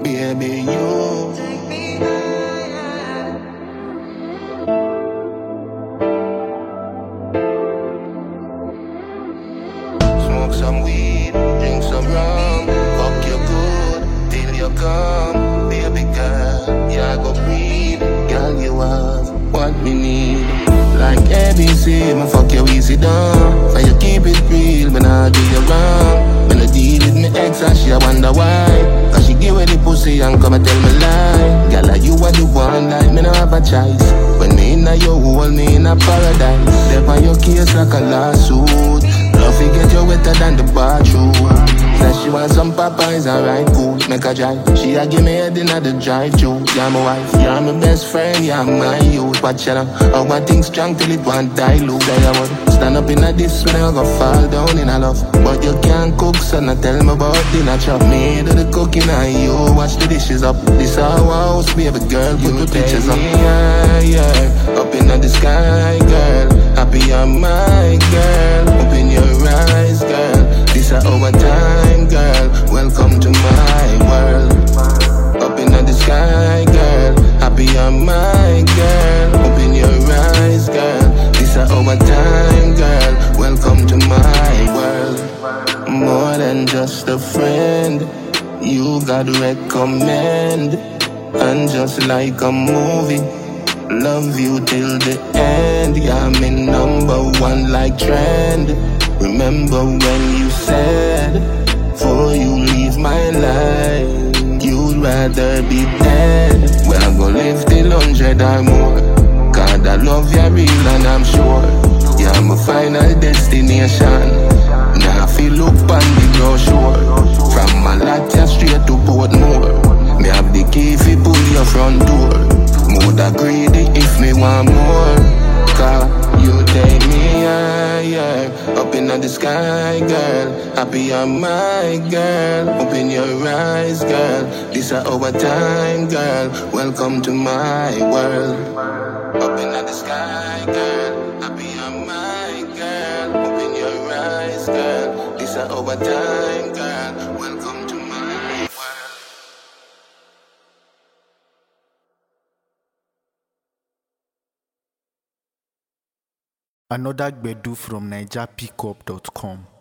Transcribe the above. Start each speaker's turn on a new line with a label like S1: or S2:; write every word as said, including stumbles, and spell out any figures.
S1: baby, you take me higher. Smoke some weed, drink some rum, fuck you good till you come, baby girl. Yeah, go breathe, girl, you have what we need. Like A B C, me fuck you easy down. For you keep it real, me nah do you wrong. Me nah deal with me ex and she a wonder why. Cause she give away the pussy and come and tell me lie. Girl, like you are the one, like me no have a choice. When me inna your hole, me in a paradise. Step on your case like a lawsuit. Love to get you wetter than the bathroom. Said she want some Popeyes, alright, cool, make a drive. She a give me head inna the drive-thru. You're my wife, you're my best friend, you're my youth. Watch out, how my thing strong till it won't dilute. I would stand up inna this when I go fall down in a love. But you can't cook, so now tell me about dinner chop. Me do the cooking and you watch the dishes up. This our house, baby girl, put the pictures up. Yeah, yeah, up inna the sky, girl. Happy I'm my girl. Open your eyes, girl. This is our time, girl. Welcome to my world. Up in the sky, girl. Happy I'm my girl. Open your eyes, girl. This is our time, girl. Welcome to my world. More than just a friend, you got recommend. And just like a movie, love you till the end. Yeah, I'm in number one like trend. Remember when you said, before you leave my life, you'd rather be dead. Well, I'm gonna live till hundred or more. God, I love you real and I'm sure. Yeah, I'm a final destination. Now I feel look on the North Shore. From Malatia straight to Portmore. Me have the key if you pull your front door. Mood greedy if me want more. Cause you take me higher. Up in the sky, girl. Happy I'm my girl. Open your eyes, girl. This is our time, girl. Welcome to my world. Up in the sky, girl. Happy I'm my girl. Open your eyes, girl. This is our time, girl. Welcome to my world.
S2: Another Gbedu from Niger Pickup dot com.